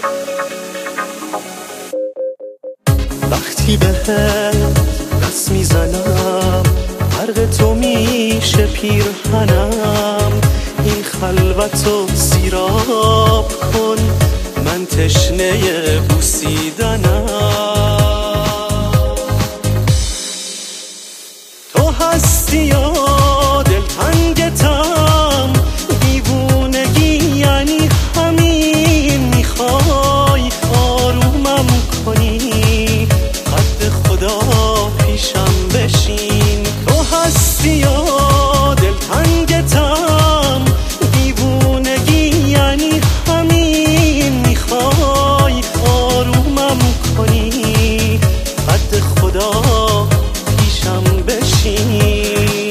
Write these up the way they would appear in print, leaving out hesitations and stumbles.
وقتی بهت دست میزنم غرق تو میشه پیرهنم، این خلوتو سیراب کن من تشنه بوسیدنم. تو هستی یا دلتنگتم، دیوونگی یعنی همین، میخوای آرومم کنی قد خدا پیشم بشین. تو هستی یا دلتنگتم، دیوونگی یعنی همین، میخوای آرومم کنی قد خدا پیشم بشین.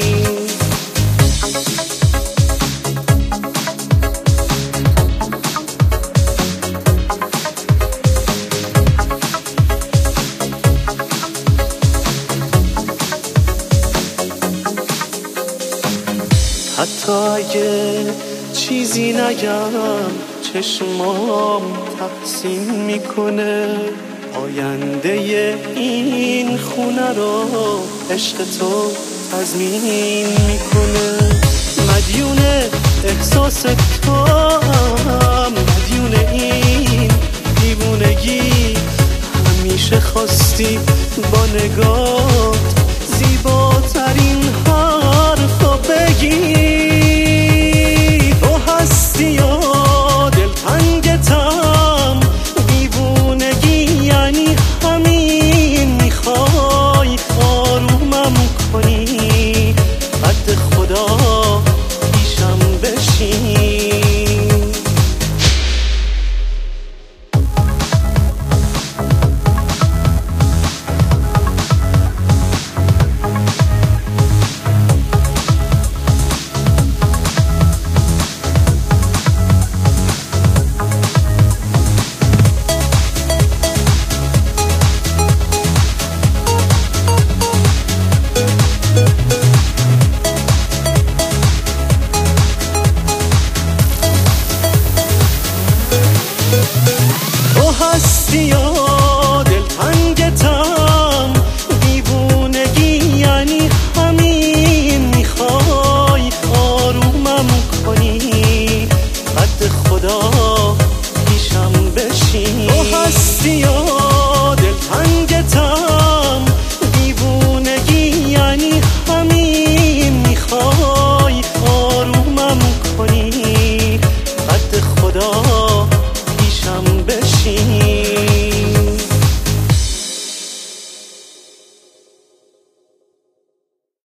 حتی اگه چیزی نگم چشمام تحسین میکنه، آینده این خونه رو عشق تو تضمین میکنه. مدیون احساس تو هم، مدیون این دیوونگی، همیشه خواستی با نگات زیباترین حرفا بگی. تو هستی یا دلتنگتم، دیوونگی یعنی همین، میخوای آرومم کنی قد خدا پیشم بشین. تو هستی یا دلتنگتم، دیوونگی یعنی همین، میخوای آرومم کنی قد خدا پیشم بشین. تو هستی یا